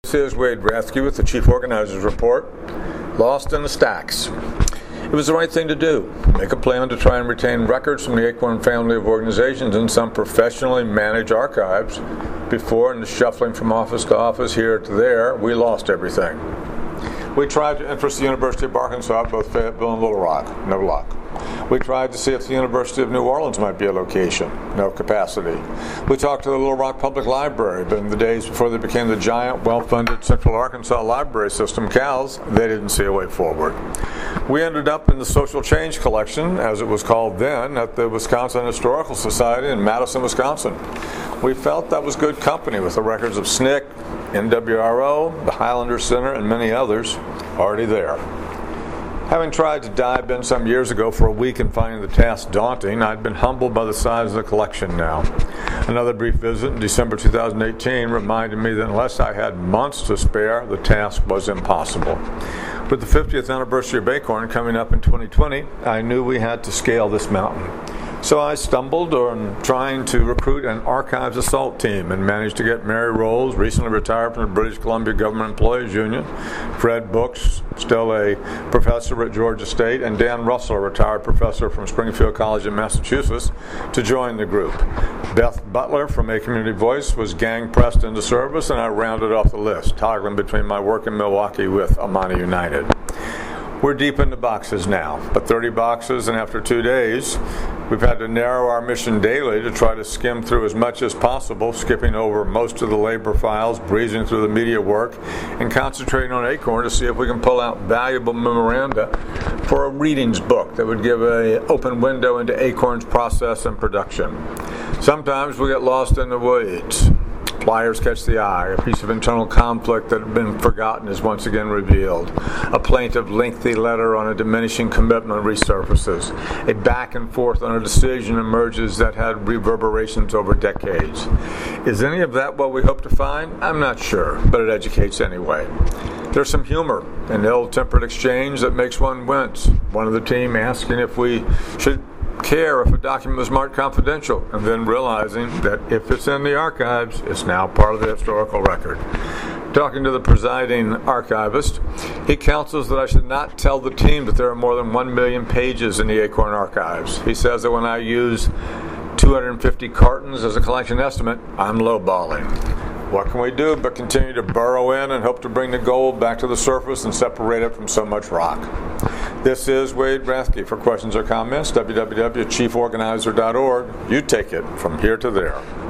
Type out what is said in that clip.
This is Wade Rathke with the Chief Organizer's Report. Lost in the stacks. It was the right thing to do. Make a plan to try and retain records from the Acorn family of organizations in some professionally managed archives. Before, in the shuffling from office to office, here to there, we lost everything. We tried to interest the University of Arkansas, both Fayetteville and Little Rock. No luck. We tried to see if the University of New Orleans might be a location. No capacity. We talked to the Little Rock Public Library, but in the days before they became the giant, well-funded Central Arkansas Library System, CALS, they didn't see a way forward. We ended up in the Social Change Collection, as it was called then, at the Wisconsin Historical Society in Madison, Wisconsin. We felt that was good company with the records of SNCC, NWRO, the Highlander Center, and many others already there. Having tried to dive in some years ago for a week and finding the task daunting, I'd been humbled by the size of the collection now. Another brief visit in December 2018 reminded me that unless I had months to spare, the task was impossible. With the 50th anniversary of Acorn coming up in 2020, I knew we had to scale this mountain. So I stumbled on trying to recruit an archives assault team and managed to get Mary Rolls, recently retired from the British Columbia Government Employees Union, Fred Books, still a professor at Georgia State, and Dan Russell, a retired professor from Springfield College in Massachusetts, to join the group. Beth Butler from A Community Voice was gang-pressed into service, and I rounded off the list, toggling between my work in Milwaukee with Amana United. We're deep in the boxes now, but 30 boxes, and after 2 days, we've had to narrow our mission daily to try to skim through as much as possible, skipping over most of the labor files, breezing through the media work, and concentrating on Acorn to see if we can pull out valuable memoranda for a readings book that would give an open window into Acorn's process and production. Sometimes we get lost in the weeds. Pliers catch the eye. A piece of internal conflict that had been forgotten is once again revealed. A plaintive, lengthy letter on a diminishing commitment resurfaces. A back and forth on a decision emerges that had reverberations over decades. Is any of that what we hope to find? I'm not sure, but it educates anyway. There's some humor and ill-tempered exchange that makes one wince. One of the team asking if we should care if a document was marked confidential, and then realizing that if it's in the archives, it's now part of the historical record. Talking to the presiding archivist, he counsels that I should not tell the team that there are more than 1 million pages in the Acorn archives. He says that when I use 250 cartons as a collection estimate, I'm lowballing. What can we do but continue to burrow in and hope to bring the gold back to the surface and separate it from so much rock? This is Wade Rathke. For questions or comments, www.chieforganizer.org. You take it from here to there.